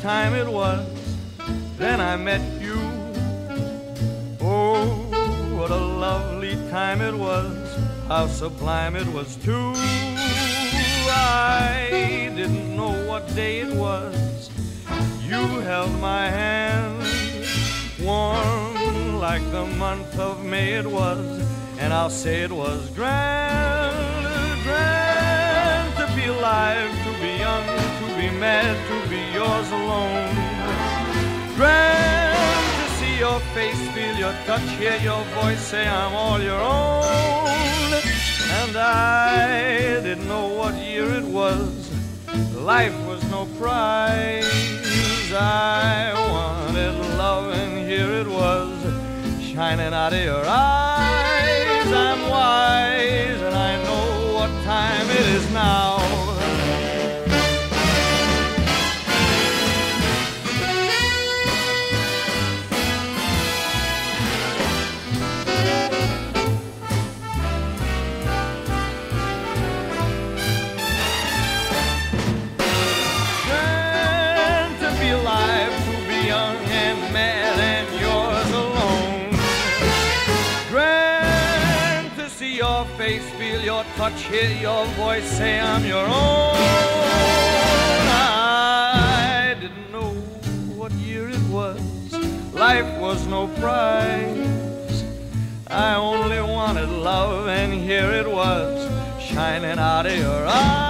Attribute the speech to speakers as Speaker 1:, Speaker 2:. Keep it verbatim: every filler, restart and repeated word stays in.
Speaker 1: time it was. Then I met you. Oh, what a lovely time it was. How sublime it was too. I didn't know what day it was. You held my hand, warm like the month of May it was. And I'll say it was grand, grand to be alive, to be young, to be mad, to be yours alone. Grand to see your face, feel your touch, hear your voice, say I'm all your own. And I didn't know what year it was. Life was no prize. I wanted love and here it was, shining out of your eyes. I'm wise and I know what time it is now. Face, feel your touch, hear your voice, say I'm your own. I didn't know what year it was. Life was no prize. I only wanted love and here it was, shining out of your eyes.